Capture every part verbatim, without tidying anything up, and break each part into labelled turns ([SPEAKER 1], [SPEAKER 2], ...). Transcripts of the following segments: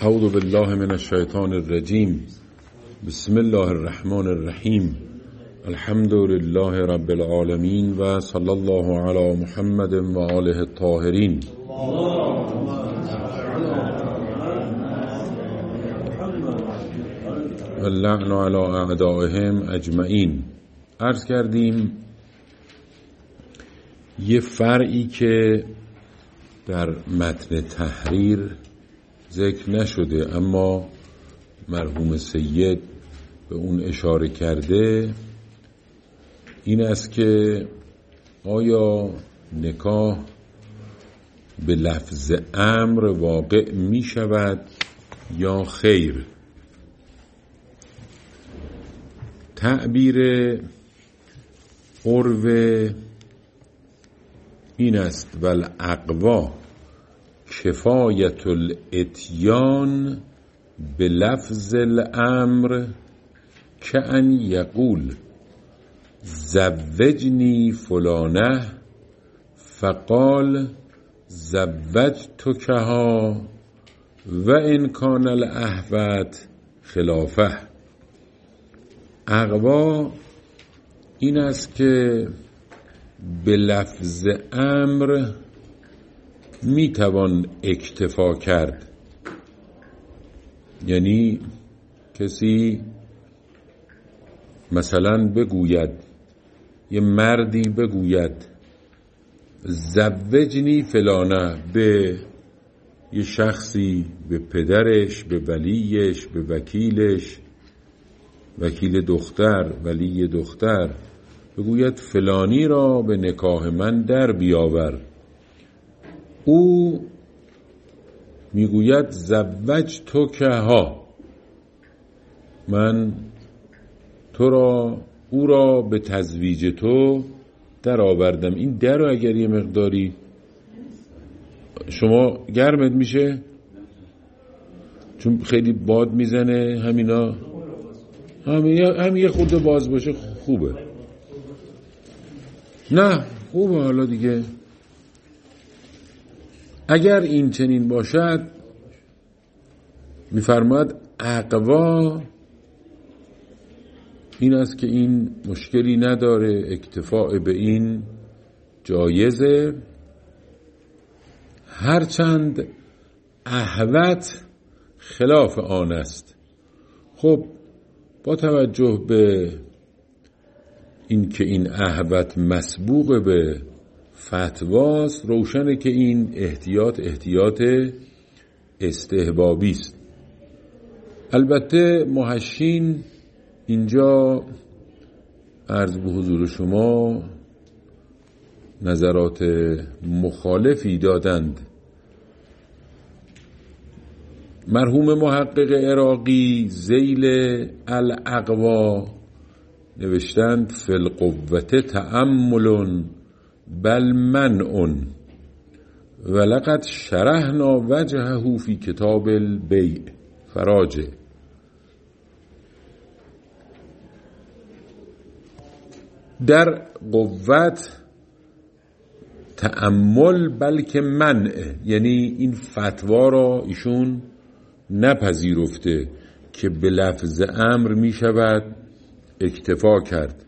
[SPEAKER 1] اعوذ بالله من الشیطان الرجیم. بسم الله الرحمن الرحیم. الحمد لله رب العالمین و صلی الله علی محمد و آله الطاهرین. و اللعن علی اعدائهم اجمعین. عرض کردیم یه فرعی که در متن تحریر ذکر نشده اما مرحوم سید به اون اشاره کرده، این است که آیا نکاح به لفظ امر واقع می شود یا خیر؟ تعبیر عرو این است: والاقوا کفایت الاتیان به لفظ الامر که ان یقول زوجنی فلانه فقال زوجتکها و ان کان الاهوت خلافه. اقوا این است که به لفظ امر می توان اکتفا کرد، یعنی کسی مثلا بگوید، یه مردی بگوید زوجنی فلانه به یه شخصی، به پدرش، به ولیش، به وکیلش، وکیل دختر، ولی دختر، بگوید فلانی را به نکاح من در بیاور. او میگوید زوجتکها، من تو را او را به تزویج تو در آوردم. این در رو اگر یه مقداری شما گرمت میشه چون خیلی باد میزنه، همینا همین هم یه خورده باز باشه خوبه. نه خوبه. حالا دیگه اگر این چنین باشد، میفرماد اقوا این است که این مشکلی نداره، اکتفاء به این جایزه، هرچند اهوت خلاف آن است. خب با توجه به این که این اهوت مسبوق به فتواست، روشنه که این احتیاط احتیاط استحبابی است. البته محشین اینجا عرض به حضور شما نظرات مخالفی دادند. مرحوم محقق عراقی ذیل الاقوا نوشتند فی القوة تأمل بل منع ولقد شرحنا وجهه فی کتاب البیع فراجع. در قوت تأمل بلکه منع، یعنی این فتوا را ایشون نپذیرفته که به لفظ امر می شود اکتفا کرد.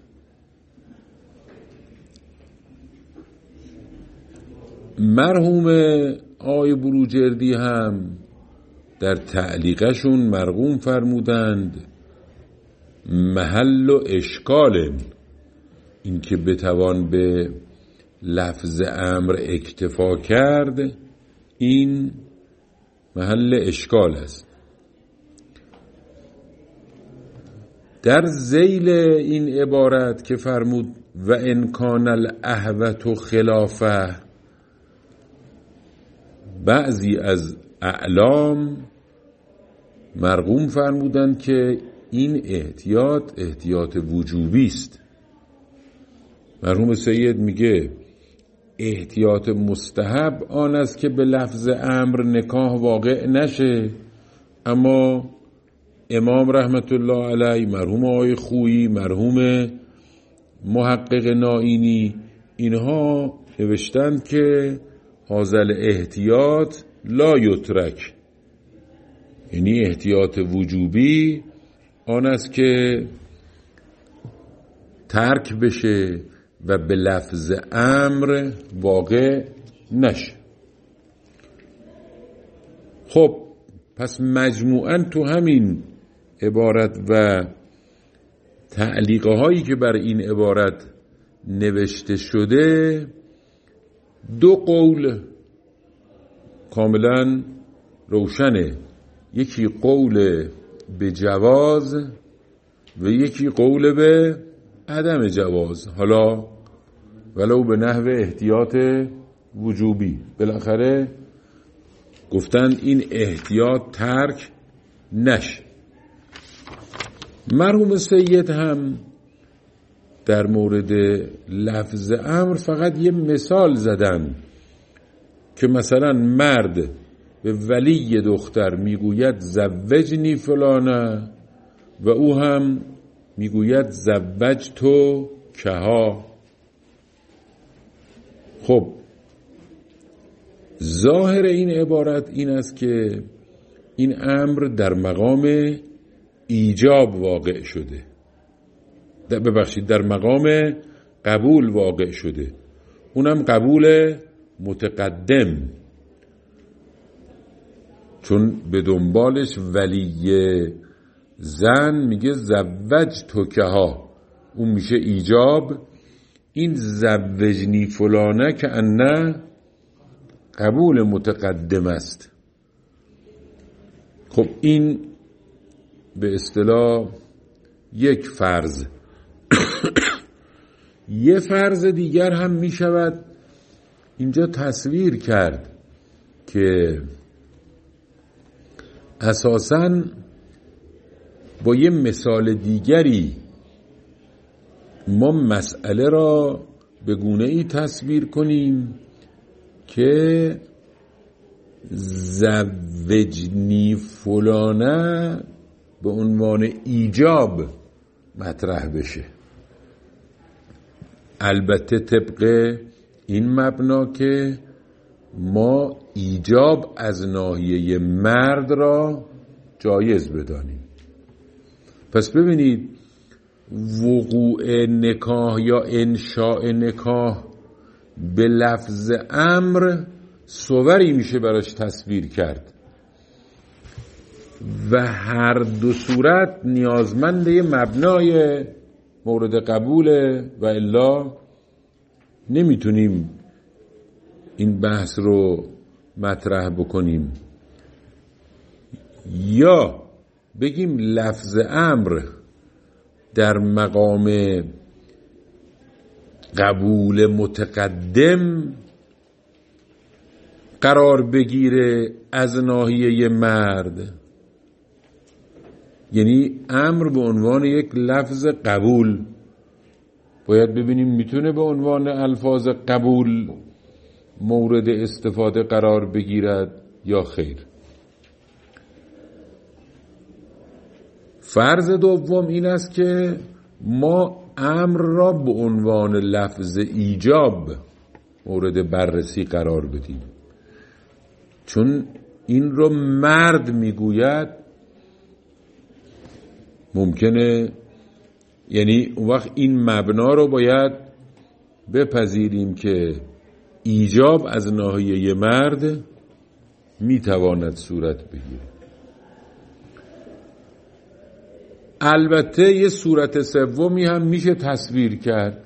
[SPEAKER 1] مرحوم آقای بروجردی هم در تعلیقشون مرغوم فرمودند محل و اشکال این که بتوان به لفظ امر اکتفا کرد، این محل اشکال است. در ذیل این عبارت که فرمود و ان کان الاهوت خلافه، بعضی از اعلام مرغوم فرمودند که این احتیاط احتیاط وجوبی است. مرحوم سید میگه احتیاط مستحب آن است که به لفظ امر نکاح واقع نشه، اما امام رحمت الله علیه، مرحوم آقای خویی، مرحوم محقق نائینی، اینها نوشتند که هذا الاحتیاط لا یترک، یعنی احتیاط وجوبی آن است که ترک بشه و به لفظ امر واقع نشه. خب پس مجموعاً تو همین عبارت و تعلیقه هایی که بر این عبارت نوشته شده دو قول کاملا روشنه، یکی قول به جواز و یکی قول به عدم جواز، حالا ولو به نحو احتیاط وجوبی. بالاخره گفتن این احتیاط ترک نشه. مرحوم سید هم در مورد لفظ امر فقط یه مثال زدن که مثلا مرد به ولی دختر میگوید زوجنی فلانه و او هم میگوید زوج تو کها. خب ظاهر این عبارت این است که این امر در مقام ایجاب واقع شده، ببخشید در مقام قبول واقع شده، اونم قبول متقدم، چون به دنبالش ولی زن میگه زوج توکها، اون میشه ایجاب. این زوجنی فلانه که انه قبول متقدم است. خب این به اصطلاح یک فرض. یه فرض دیگر هم می شود اینجا تصویر کرد که اساساً با یه مثال دیگری ما مسئله را به گونه‌ای تصویر کنیم که زوجنی فلانه به عنوان ایجاب مطرح بشه، البته طبق این مبنا که ما ایجاب از ناحیه مرد را جایز بدانیم. پس ببینید وقوع نکاح یا انشاء نکاح به لفظ امر صوری میشه براش تصویر کرد و هر دو صورت نیازمند یه مبنای مورد قبوله و الا نمیتونیم این بحث رو مطرح بکنیم. یا بگیم لفظ امر در مقام قبول متقدم قرار بگیره از ناحیه مرد، یعنی امر به عنوان یک لفظ قبول باید ببینیم میتونه به عنوان الفاظ قبول مورد استفاده قرار بگیرد یا خیر. فرض دوم این است که ما امر را به عنوان لفظ ایجاب مورد بررسی قرار بدیم، چون این رو مرد میگوید. ممکنه یعنی اون وقت این مبنا رو باید بپذیریم که ایجاب از ناحیه مرد میتواند صورت بگیره. البته یه صورت سومی هم میشه تصویر کرد،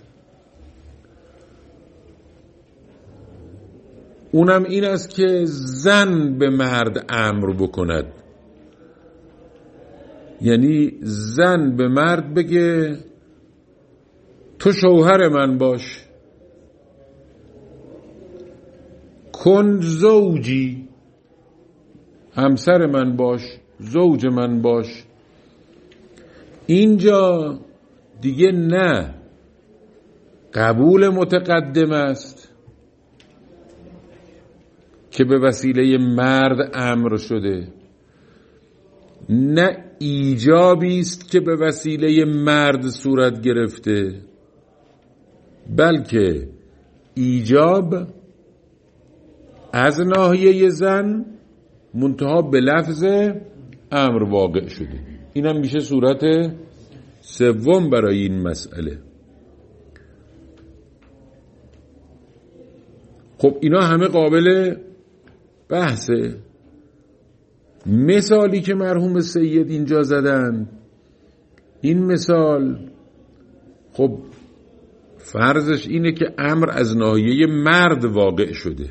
[SPEAKER 1] اونم این است که زن به مرد امر بکند، یعنی زن به مرد بگه تو شوهر من باش، کن زوجی، همسر من باش، زوج من باش. اینجا دیگه نه قبول متقدم است که به وسیله مرد امر شده، نه ایجابی است که به وسیله مرد صورت گرفته، بلکه ایجاب از ناحیه زن منتها به لفظ امر واقع شده. این هم میشه صورت سوم برای این مسئله. خب اینا همه قابل بحثه. مثالی که مرحوم سید اینجا زدن، این مثال خب فرضش اینه که امر از ناحیه مرد واقع شده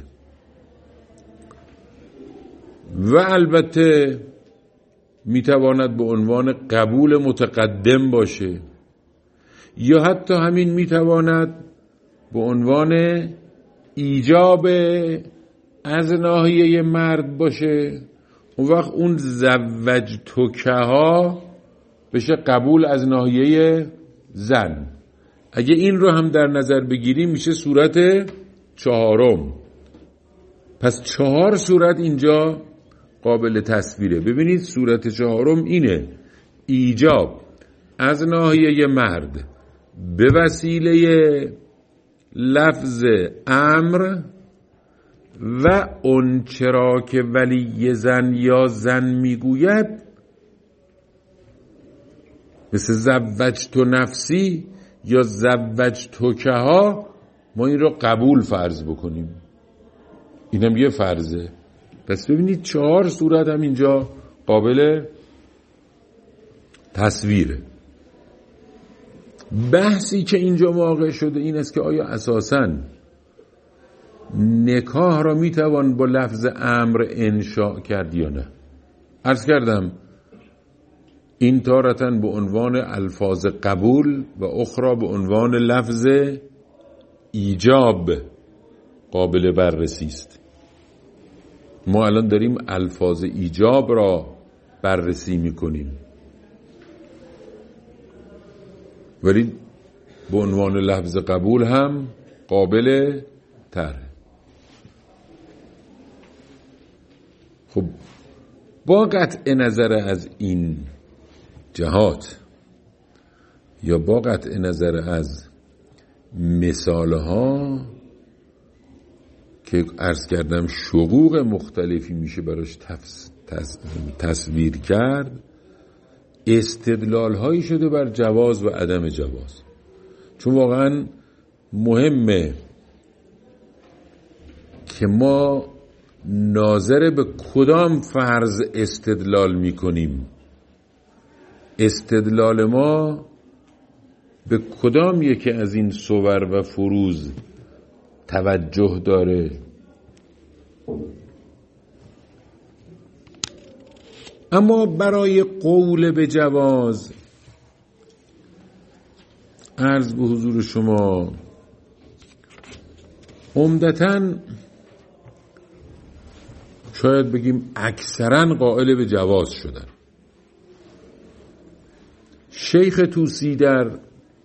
[SPEAKER 1] و البته میتواند به عنوان قبول متقدم باشه یا حتی همین میتواند به عنوان ایجاب از ناحیه مرد باشه. اون وقت اون زوجتکه ها بشه قبول از ناحیه زن. اگه این رو هم در نظر بگیریم میشه صورت چهارم. پس چهار صورت اینجا قابل تصویره. ببینید صورت چهارم اینه: ایجاب از ناحیه مرد به وسیله لفظ امر و اون چرا که ولی زن یا زن میگوید، مثل زوجت نفسی یا زوجتکه ها، ما این رو قبول فرض بکنیم. اینم یه فرضه. پس ببینید چهار صورت هم اینجا قابل تصویره. بحثی که اینجا واقع شده این است که آیا اساساً نکاح را میتوان با لفظ امر انشاء کرد یا نه. عرض کردم این تارتاً به عنوان الفاظ قبول و اخرى به عنوان لفظ ایجاب قابل بررسی است. ما الان داریم الفاظ ایجاب را بررسی میکنیم، ولی به عنوان لفظ قبول هم قابل طرح. خب با قطع نظر از این جهات یا با قطع نظر از مثالها که عرض کردم شقوق مختلفی میشه براش تصویر کرد، استدلال هایی شده بر جواز و عدم جواز. چون واقعا مهمه که ما ناظر به کدام فرض استدلال میکنیم، استدلال ما به کدام یکی از این صور و فروض توجه داره. اما برای قول به جواز عرض به حضور شما عمدتاً شاید بگیم اکثراً قائل به جواز شدن. شیخ طوسی در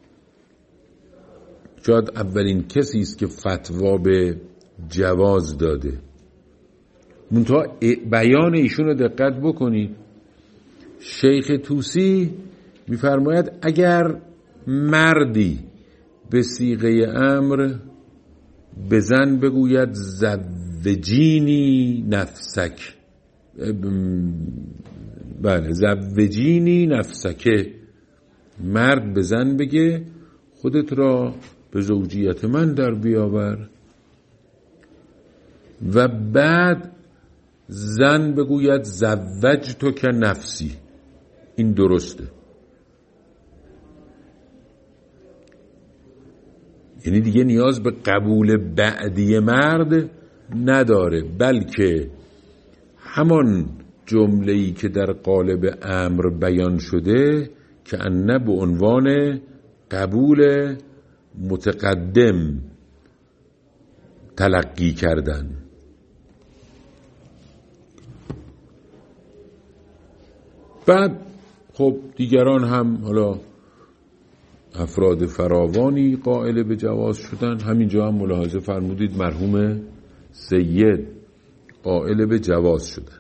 [SPEAKER 1] شاید اولین کسی است که فتوا به جواز داده. منتها بیان ایشون رو دقت بکنید. شیخ طوسی میفرماید اگر مردی به صیغه امر به زن بگوید زوجینی نفسک، بله زوجینی نفسکه، مرد به زن بگه خودت را به زوجیت من در بیاور، و بعد زن بگوید زوجتک نفسی، این درسته. یعنی دیگه نیاز به قبول بعدی مرد نداره، بلکه همان جمله‌ای که در قالب امر بیان شده که انه به عنوان قبول متقدم تلقی کردن. بعد خب دیگران هم، حالا افراد فراوانی قائل به جواز شدن. همینجا هم ملاحظه فرمودید مرحوم سید قائل به جواز شدن.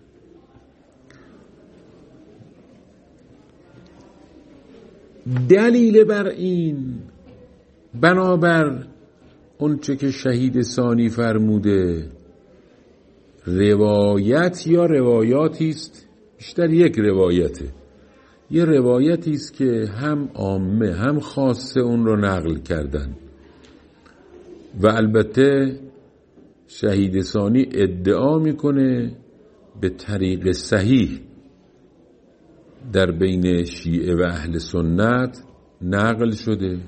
[SPEAKER 1] دلیل بر این بنابر اونچه که شهید ثانی فرموده روایت یا روایاتی است بیشتر یک روایته، یه روایتی است که هم عامه هم خاصه اون رو نقل کردن و البته شهید ثانی ادعا میکنه به طریق صحیح در بین شیعه و اهل سنت نقل شده.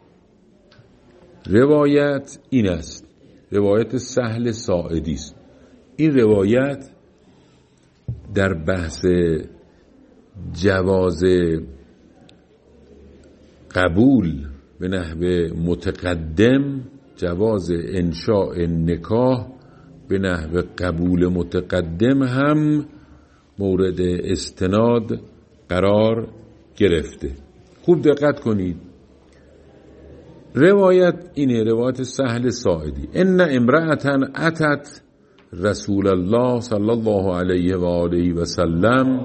[SPEAKER 1] روایت این است، روایت سهل ساعدی است. این روایت در بحث جواز قبول به نحو متقدم، جواز انشاء نکاح به نحو قبول متقدم هم مورد استناد قرار گرفته. خوب دقت کنید، روایت اینه، روایت سهل ساعدی: ان امرأة اتت رسول الله صلی الله علیه و آله و سلم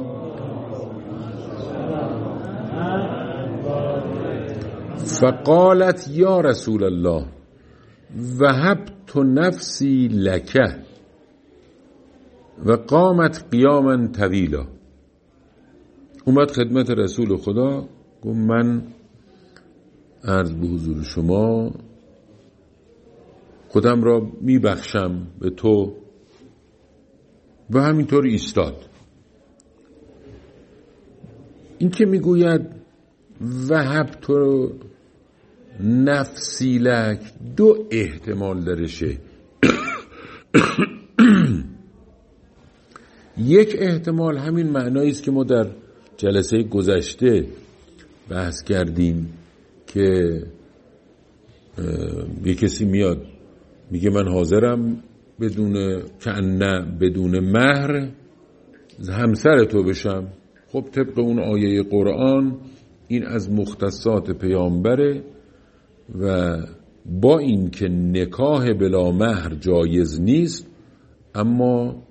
[SPEAKER 1] فقالت یا رسول الله وهبت نفسی لک و قامت قیاما طویلا. اومد خدمت رسول خدا، گفت من عرض به حضور شما خودم را میبخشم به تو، و همینطور ایستاد. این که میگوید وهبت نفسی لک دو احتمال درشه. یک احتمال همین معنایی است که ما در جلسه گذشته بحث کردیم که یه کسی میاد میگه من حاضرم بدون کنه بدون مهر همسر تو بشم. خب طبق اون آیه قرآن این از مختصات پیامبره و با این که نکاح بلا مهر جایز نیست، اما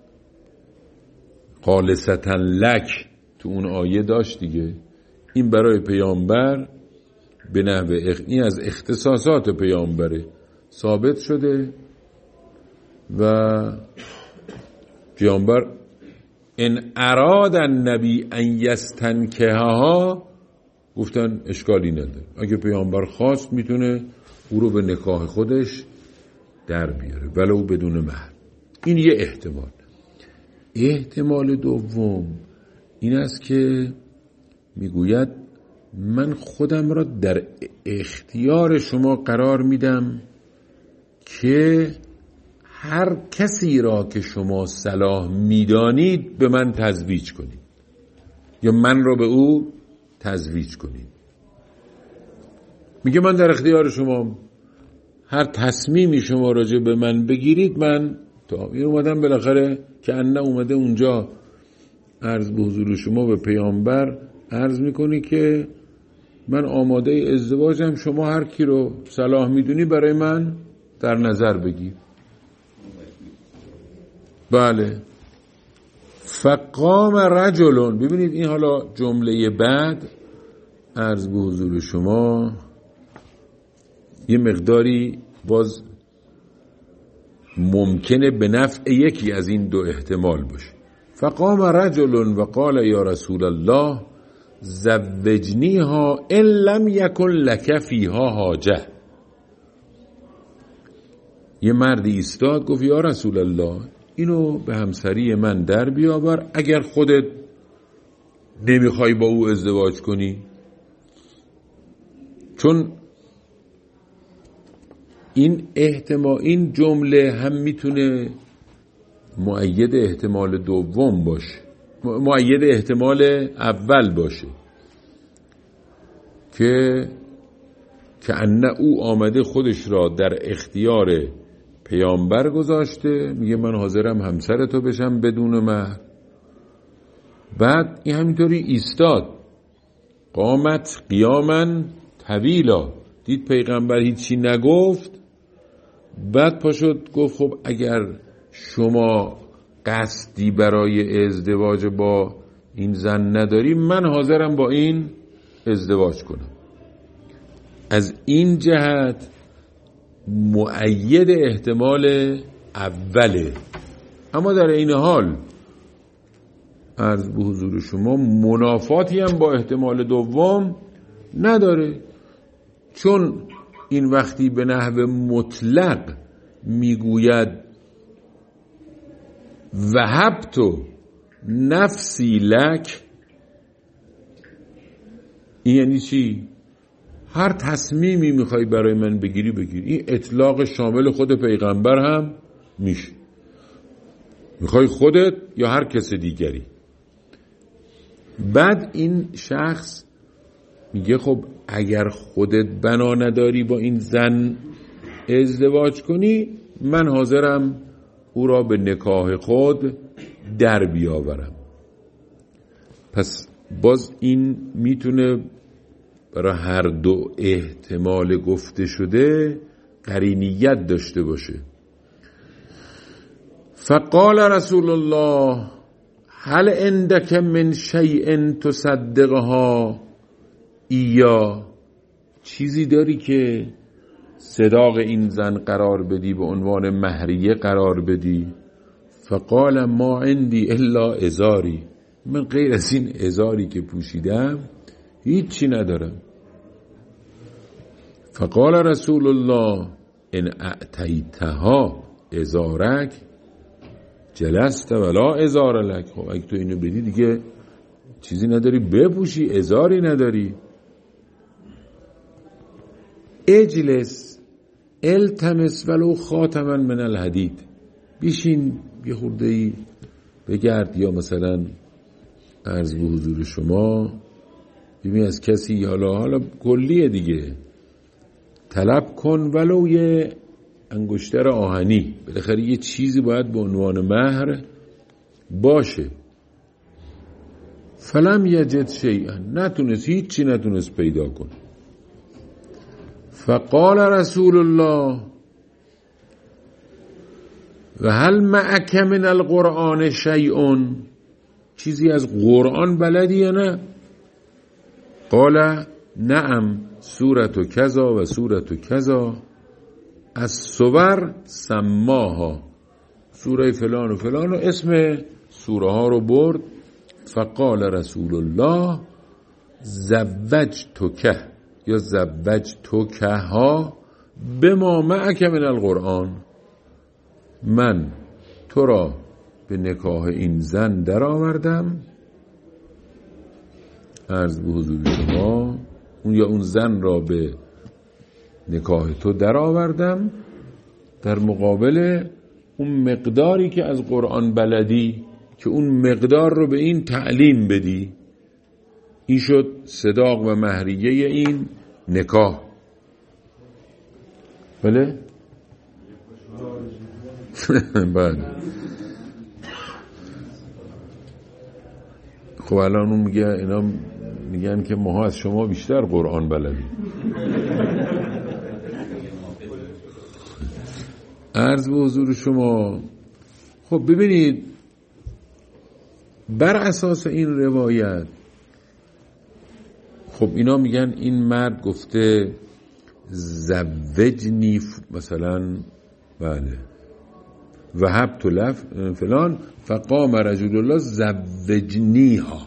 [SPEAKER 1] خالصتا لک تو اون آیه داشت دیگه. این برای پیامبر به نحو اخ... این از اختصاصات پیامبره ثابت شده و پیامبر ان اراد النبی ان یستنکحها گفتن اشکالی نداره، اگه پیامبر خواست میتونه او رو به نکاح خودش در بیاره ولو بدون مهر. این یه احتمال. احتمال دوم این است که میگوید من خودم را در اختیار شما قرار میدم که هر کسی را که شما صلاح میدانید به من تزویج کنید یا من را به او تزویج کنید. میگه من در اختیار شما، هر تصمیمی شما راجع به من بگیرید من تا این اومدم بالاخره که انه اومده اونجا عرض به حضور شما به پیامبر عرض میکنی که من آماده ازدواجم، شما هر کی رو صلاح میدونی برای من در نظر بگیر. بله. فقام رجلون، ببینید این حالا جمله بعد عرض به حضور شما یه مقداری باز ممکنه به نفع یکی از این دو احتمال باشه. فقام رجلون و قال یا رسول الله زوجنیها ان لم یکن لک فیها حاجه. یه مردی ایستاد گفت یا رسول الله اینو به همسری من در بیاور اگر خودت نمیخوای با او ازدواج کنی. چون این احتمال این جمله هم میتونه مؤید احتمال دوم باشه، مؤید احتمال اول باشه که که انه او آمده خودش را در اختیار پیامبر گذاشته، میگه من حاضرم همسر تو بشم بدون مهر. بعد این همینطوری ایستاد، قامت قیاما طویلا، دید پیغمبر هیچی نگفت، بعد پاشد گفت خب اگر شما قصدی برای ازدواج با این زن نداری من حاضرم با این ازدواج کنم. از این جهت مؤید احتمال اوله. اما در این حال عرض به حضور شما منافاتی هم با احتمال دوم نداره، چون این وقتی به نحو مطلق میگوید وهبت نفسی لک، این یعنی چی؟ هر تصمیمی میخوای برای من بگیری بگیر. این اطلاق شامل خود پیغمبر هم میشه، میخوای خودت یا هر کس دیگری. بعد این شخص میگه خب اگر خودت بنا نداری با این زن ازدواج کنی، من حاضرم او را به نکاح خود در بیاورم. پس باز این میتونه برای هر دو احتمال گفته شده قرینیت داشته باشه. فقال رسول الله هل عندك من شیء تصدقها ایا، چیزی داری که صداق این زن قرار بدی، به عنوان مهریه قرار بدی؟ فقال ما عندي الا ازاری، من غیر از این ازاری که پوشیدم هیچی ندارم. فقال رسول الله ان اعطیتها ازارک جلست ولا ازار لک، خب اگه تو اینو بدی دیگه چیزی نداری بپوشی، ازاری نداری. اجلس التمس ولو خاتما من الحدید، بیشین یه خورده‌ای بگرد، یا مثلا عرض به حضور شما ببین از کسی، حالا حالا کلیه دیگه، طلب کن ولو یه انگشتر آهنی، بالاخره یه چیزی باید به عنوان مهر باشه. فلم یجد شیئا، نتونست هیچی نتونست پیدا کن. فقال رسول الله و هل معک من القرآن شیء، چیزی از قرآن بلدی یا نه؟ قال نعم سورة کذا و سورة کذا، از سور سماها، سوره فلان و فلان و اسم سوره ها رو برد. فقال رسول الله زوجتک یا زوجتکها بما معک من القرآن، من تو را به نکاح این زن در آوردم، عرض به حضور شما اون یا اون زن را به نکاح تو در آوردم در مقابل اون مقداری که از قرآن بلدی، که اون مقدار رو به این تعلیم بدی. این شد صداق و مهریه این نکاح. بله؟ بله. خب الان اون میگه، اینا میگن که ما از شما بیشتر قرآن بلدیم. عرض به حضور شما خب ببینید، بر اساس این روایت خب اینا میگن این مرد گفته زوجنی مثلا، بله وهبت لف فلان، فقام رسول الله زوجنیها،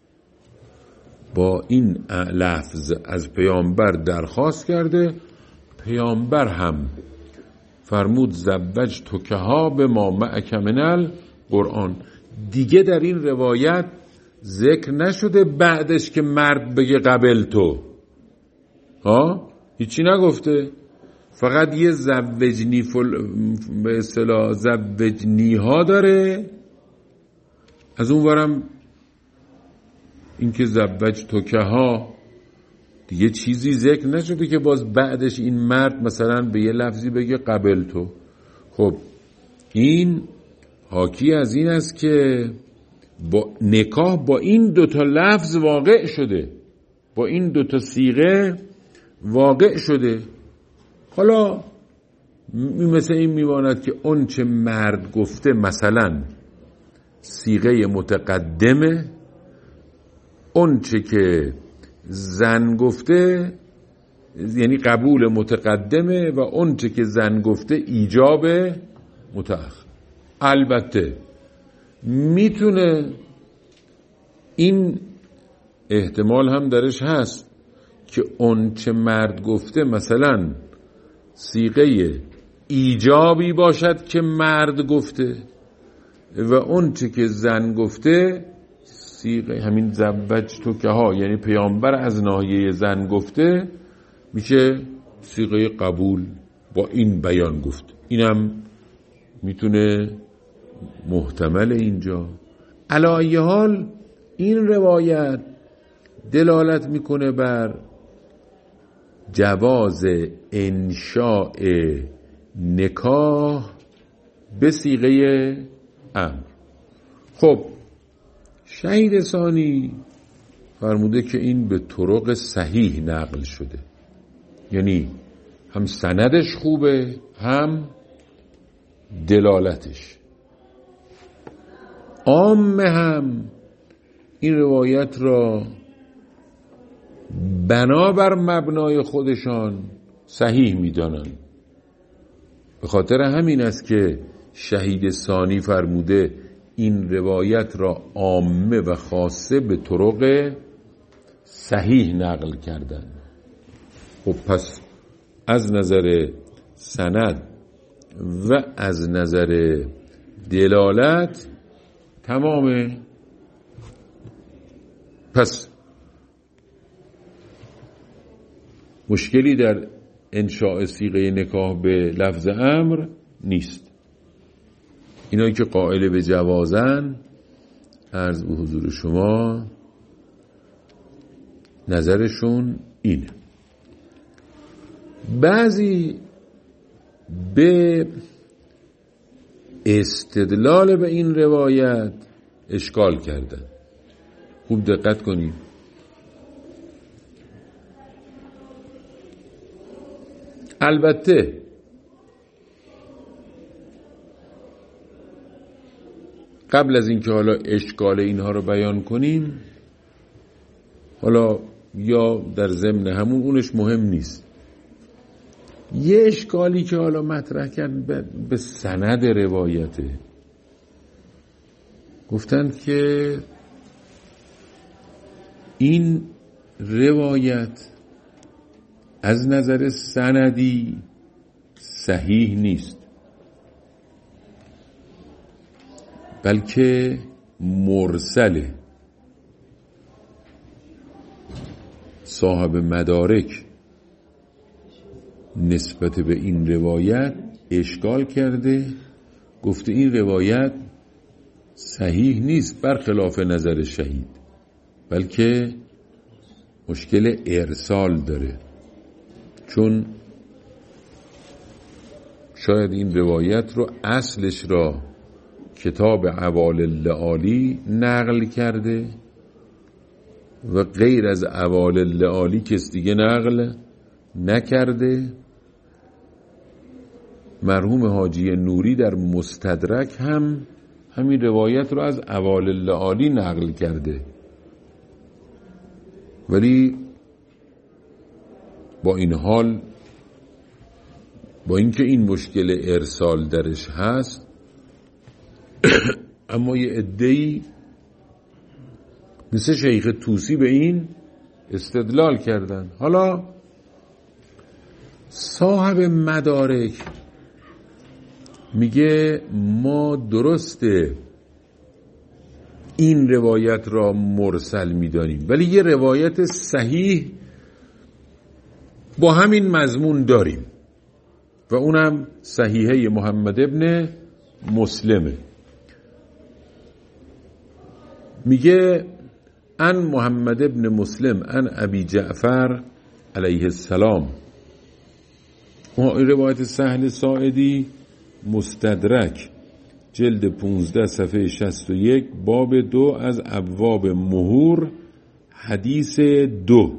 [SPEAKER 1] با این لفظ از پیامبر درخواست کرده، پیامبر هم فرمود زوجتکها بما معک من القرآن. دیگه در این روایت ذکر نشده بعدش که مرد بگه قبل تو، ها هیچی نگفته، فقط یه زوجنی فل... به اصطلاح زوجنی ها داره. از اون ورم این که زوجتکها دیگه چیزی ذکر نشده که باز بعدش این مرد مثلا به یه لفظی بگه قبل تو. خب این حاکی از این است که با نکاح با این دوتا لفظ واقع شده، با این دوتا صیغه واقع شده. حالا مثل این میماند که اون چه مرد گفته مثلا صیغه متقدمه، اون چه که زن گفته یعنی قبول متقدمه، و اون چه که زن گفته ایجاب متأخر. البته میتونه این احتمال هم درش هست که اون چه مرد گفته مثلا صیغه ایجابی باشد که مرد گفته و اون چه که زن گفته صیغه همین زوجتک ها، یعنی پیامبر از ناحیه زن گفته، میشه صیغه قبول با این بیان گفت. اینم میتونه محتمل اینجا. علی ای حال این روایت دلالت میکنه بر جواز انشاء نکاح به صیغه امر. خب شهید ثانی فرموده که این به طرق صحیح نقل شده، یعنی هم سندش خوبه هم دلالتش. عامه هم این روایت را بنابر مبنای خودشان صحیح میدانن. به خاطر همین است که شهید ثانی فرموده این روایت را عامه و خاصه به طرق صحیح نقل کردن. خب پس از نظر سند و از نظر دلالت تمامه. پس مشکلی در انشاء صیغه نکاح به لفظ امر نیست. اینایی که قائل به جوازن، عرض به حضور شما نظرشون اینه. بعضی به استدلال به این روایت اشکال کردن. خوب دقت کنید. البته قبل از اینکه حالا اشکال اینها رو بیان کنیم، حالا یا در ضمن همون، اونش مهم نیست، یه اشکالی که حالا مطرح کرد به سند روایته. گفتند که این روایت از نظر سندی صحیح نیست، بلکه مرسله. صاحب مدارک نسبت به این روایت اشکال کرده، گفته این روایت صحیح نیست برخلاف نظر شهید، بلکه مشکل ارسال داره، چون شاید این روایت رو اصلش را کتاب اعوال اللآلی نقل کرده و غیر از اعوال اللآلی کس دیگه نقل نکرده. مرحوم حاجی نوری در مستدرک هم همین روایت رو از اعوال اللآلی نقل کرده، ولی با این حال، با اینکه این مشکل ارسال درش هست، اما یه عده‌ای مثل شیخ طوسی به این استدلال کردن. حالا صاحب مدارک میگه ما درسته این روایت را مرسل میدانیم، ولی یه روایت صحیح با همین مضمون داریم و اونم صحیحه محمد ابن مسلمه. میگه ان محمد ابن مسلم ان ابی جعفر علیه السلام. این روایت سهل ساعدی مستدرک جلد پونزده صفحه شصت و یک باب دو از ابواب مهور حدیث دو.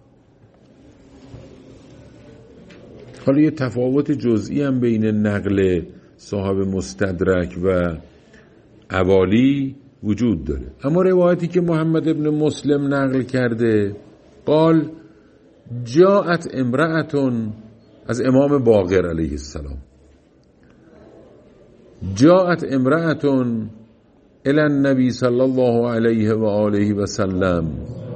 [SPEAKER 1] حالا یه تفاوت جزئی هم بین نقل صاحب مستدرک و اوالی وجود داره، اما روایتی که محمد ابن مسلم نقل کرده قال جاءت امرأتون از امام باقر علیه السلام، جاءت امرأتون الی النبی صلی الله علیه و آله و سلم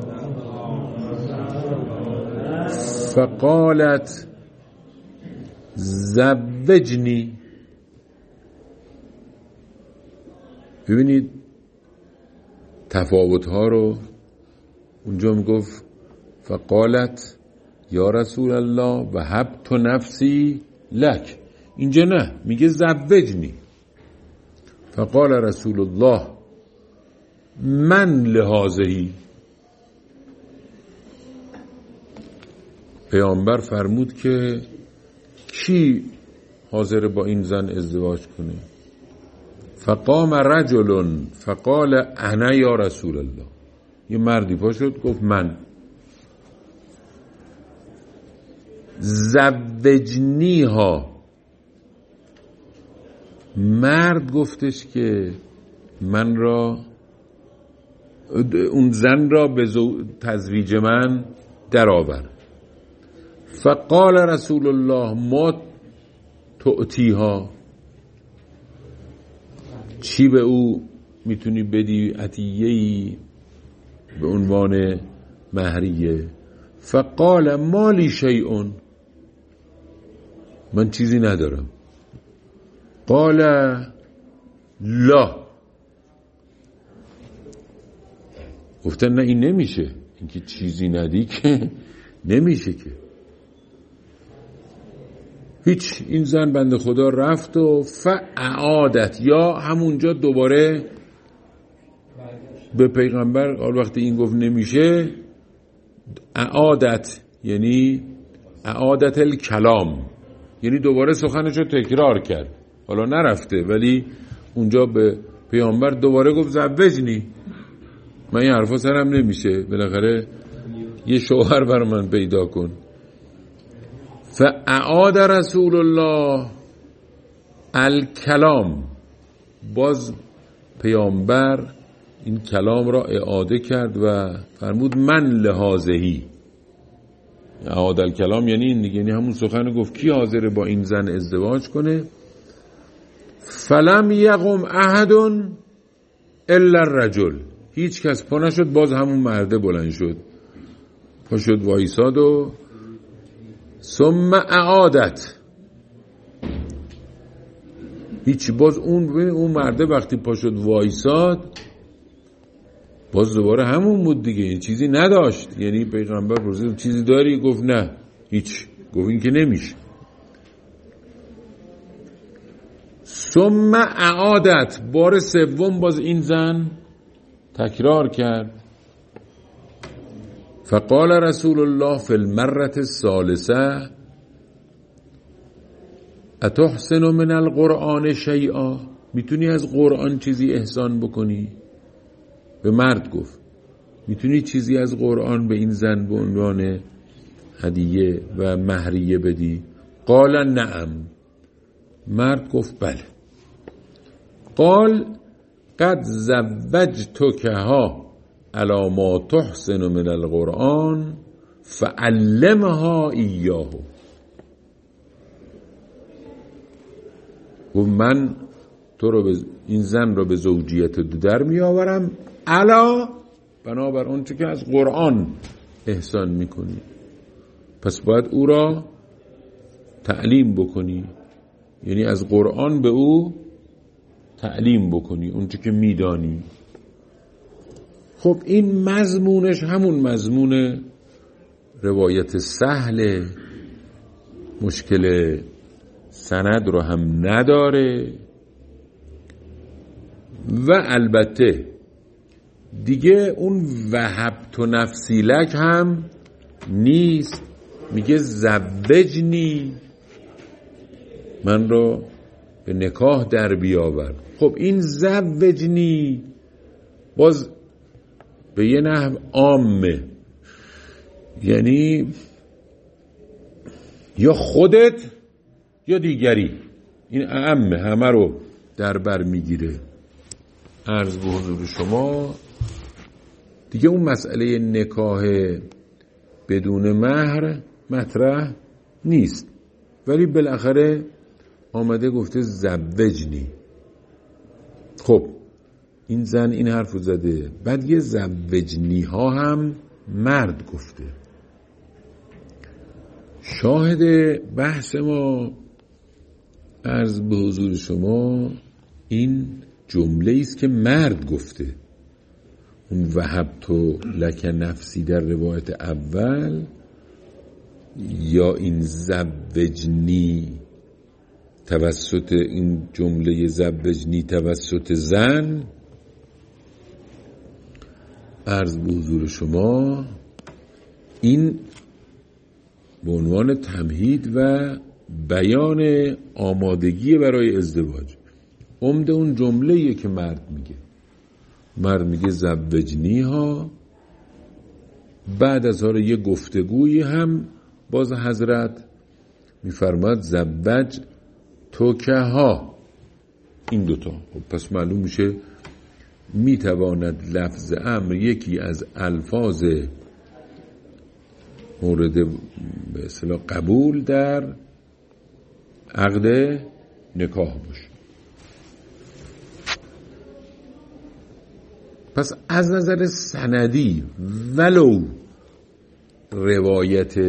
[SPEAKER 1] فقالت زوجنی. ببینید تفاوت ها رو. اونجا میگفت فقالت یا رسول الله و هبت نفسی لک، اینجا نه، میگه زوجنی. فقال رسول الله من لهذهی، پیامبر فرمود که کی حاضر با این زن ازدواج کنه؟ فقام رجل فقال انا یا رسول الله، یه مردی پا شد گفت من. زوجنی ها، مرد گفتش که من را، اون زن را به تزویج من درآور. فقال رسول الله ما تؤتیها، چی به او میتونی بدی؟ عطیه‌ای به عنوان مهریه. فقال مالی شیئون، من چیزی ندارم. قال لا، گفتن نه این نمیشه، اینکه چیزی ندی که نمیشه که هیچ. این زن بنده خدا رفت و فعادت، یا همونجا دوباره به پیغمبر قال وقتی این گفت نمیشه، اعادت یعنی اعادت الکلام، یعنی دوباره سخنشو تکرار کرد. حالا نرفته ولی اونجا به پیامبر دوباره گفت زوجنی، من این حرفا سرم نمیشه، بالاخره یه شوهر بر من پیدا کن. فاعاد رسول الله الکلام، باز پیامبر این کلام را اعاده کرد و فرمود من لهذهی. اعاد الکلام یعنی این دیگه، یعنی همون سخن گفت کی حاضره با این زن ازدواج کنه؟ فلم یقم احد الا الرجل، هیچ کس پا نشد، باز همون مرده بلند شد، پا شد وایساد و ثم اعادت، هیچ، باز اون اون مرده وقتی پا شد وایساد باز دوباره همون بود دیگه، این چیزی نداشت. یعنی پیغمبر پرسید چیزی داری؟ گفت نه هیچ. گفت این که نمیشه. ثم اعادت، بار سوم باز این زن تکرار کرد. فقال رسول الله فی المرة الثالثه اتحسن من القرآن شیئا، میتونی از قرآن چیزی احسان بکنی؟ به مرد گفت میتونی چیزی از قرآن به این زن به عنوان هدیه و مهریه بدی؟ قال نعم، مرد گفت بله. قال قد زوجتکها علی ما تحسن من القرآن فعلمها ایاه، و من تو رو به این زن رو به زوجیت در می آورم علا، بنابر اون چه که از قرآن احسان میکنی، پس باید او را تعلیم بکنی، یعنی از قرآن به او تعلیم بکنی اون چه که میدانی. خب این مضمونش همون مضمون روایت سهل، مشکل سند رو هم نداره و البته دیگه اون وهبت نفسی لک هم نیست، میگه زوجنی، من رو به نکاح در بیاور. خب این زوجنی باز به یه نحو عامه، یعنی یا خودت یا دیگری، این عامه، همه رو در بر میگیره. عرض به حضور شما دیگه اون مسئله نکاح بدون مهر مطرح نیست، ولی بالاخره آمده گفته زوجنی. خب این زن این حرف رو زده، بعد یه زوجنی ها هم مرد گفته. شاهد بحث ما عرض به حضور شما این جمله است که مرد گفته. اون وهبتو لک نفسی در روایت اول، یا این زوجنی توسط این جمله زوجنی توسط زن. عرض به حضور شما این به عنوان تمهید و بیان آمادگی برای ازدواج. عمده اون جمله‌ایه که مرد میگه. مرد میگه زوجنی ها، بعد از حالا یه گفتگویی هم باز حضرت میفرماد زوج توکه ها، این دوتا. خب پس معلوم میشه میتواند لفظ امر یکی از الفاظ مورد به اصطلاح قبول در عقد نکاح باشه. پس از نظر سندی ولو روایت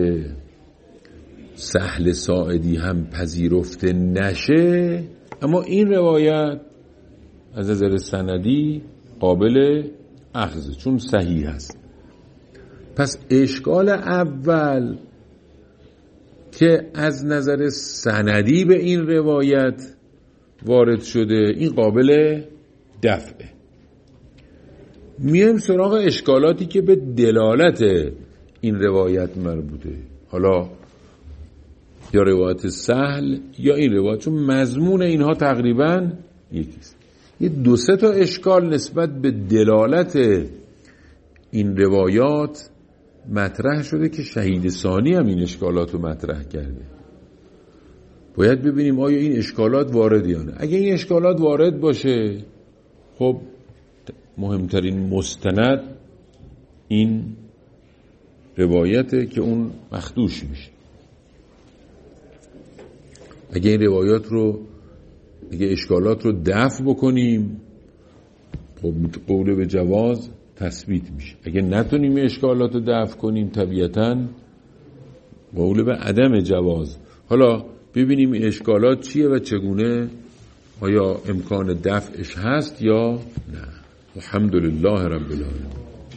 [SPEAKER 1] سهل ساعدی هم پذیرفته نشه، اما این روایت از نظر سندی قابل اخذ، چون صحیح است. پس اشکال اول که از نظر سندی به این روایت وارد شده، این قابل دفعه. میایم سراغ اشکالاتی که به دلالت این روایت مربوطه، حالا یا روایت سهل یا این روایت، چون مضمون اینها تقریبا یکیست. یه دو سه تا اشکال نسبت به دلالت این روایات مطرح شده که شهید ثانی هم این اشکالات رو مطرح کرده. باید ببینیم آیا این اشکالات وارد یا نه. اگه این اشکالات وارد باشه، خب مهمترین مستند این روایته که اون مخدوش میشه. اگه این روایات رو، اگه اشکالات رو دفع بکنیم، خب قول به جواز تثبیت میشه. اگه نتونیم اشکالات رو دفع کنیم، طبیعتاً قول به عدم جواز. حالا ببینیم این اشکالات چیه و چگونه، آیا امکان دفعش هست یا نه. الحمدلله رب العالمین.